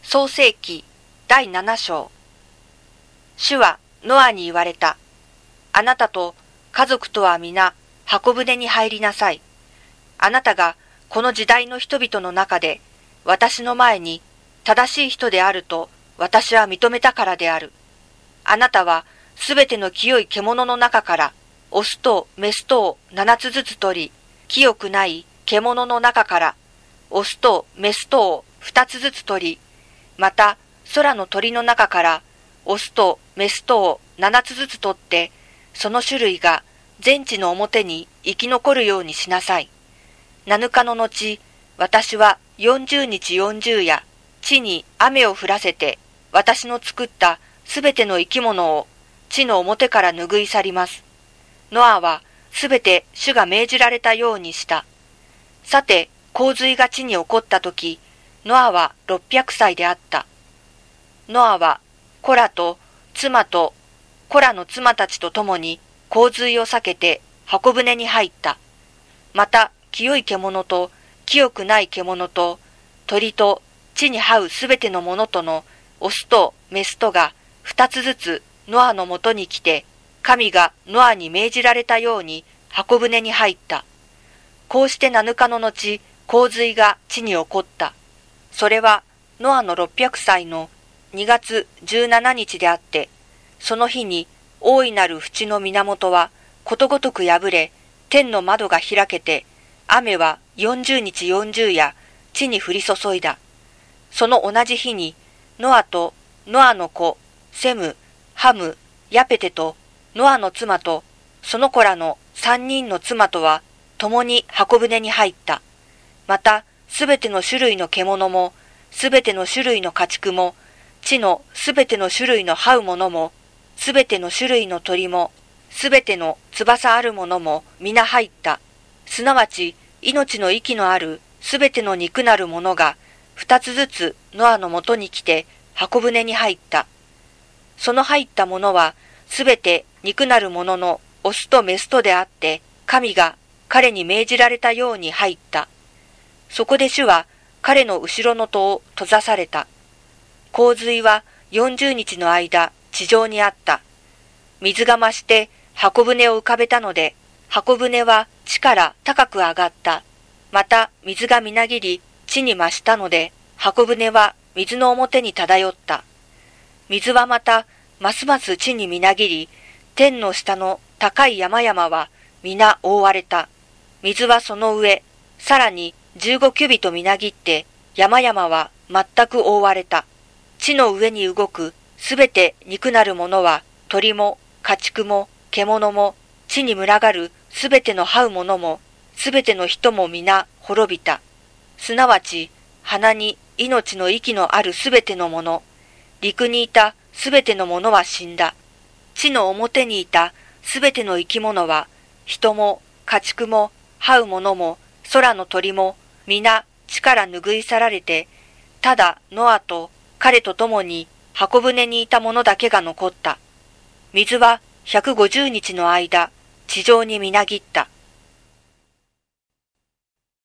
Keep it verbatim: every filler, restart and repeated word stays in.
創世記だいなな章。主はノアに言われた。あなたと家族とは皆箱舟に入りなさい。あなたがこの時代の人々の中で私の前に正しい人であると私は認めたからである。あなたはすべての清い獣の中からオスとメスとを七つずつ取り、清くない獣の中からオスとメスとを二つずつ取り、また空の鳥の中からオスとメスとを七つずつ取って、その種類が全地の表に生き残るようにしなさい。七日の後、私は四十日四十夜、地に雨を降らせて、私の作ったすべての生き物を地の表から拭い去ります。ノアはすべて主が命じられたようにした。さて、洪水が地に起こったとき、ノアは六百歳であった。ノアはコラと妻とコラの妻たちと共に洪水を避けて箱舟に入った。また清い獣と清くない獣と鳥と地に這うすべてのものとのオスとメスとが二つずつノアのもとに来て、神がノアに命じられたように箱舟に入った。こうして七日の後、洪水が地に起こった。それはノアの六百歳の二月十七日であって、その日に大いなる淵の源はことごとく破れ、天の窓が開けて、雨は四十日四十夜、地に降り注いだ。その同じ日に、ノアとノアの子、セム、ハム、ヤペテと、ノアの妻と、その子らの三人の妻とは、共に箱舟に入った。また、すべての種類の獣も、すべての種類の家畜も、地のすべての種類の這うものも、すべての種類の鳥も、すべての翼あるものも皆入った。すなわち、命の息のあるすべての肉なるものが、二つずつノアのもとに来て箱舟に入った。その入ったものは、すべて肉なるもののオスとメスとであって、神が彼に命じられたように入った。そこで主は彼の後ろの戸を閉ざされた。洪水は四十日の間地上にあった。水が増して箱舟を浮かべたので、箱舟は地から高く上がった。また水がみなぎり地に増したので、箱舟は水の表に漂った。水はまたますます地にみなぎり、天の下の高い山々は皆覆われた。水はその上、さらに十五キュビトみなぎって、山々は全く覆われた。地の上に動くすべて肉なるものは、鳥も家畜も獣も、地に群がるすべての這うものも、すべての人も皆滅びた。すなわち、鼻に命の息のあるすべてのもの、陸にいたすべてのものは死んだ。地の表にいたすべての生き物は、人も家畜も這うものも空の鳥も皆地から拭い去られて、ただノアと彼と共に箱舟にいたものだけが残った。水は百五十日の間地上にみなぎった。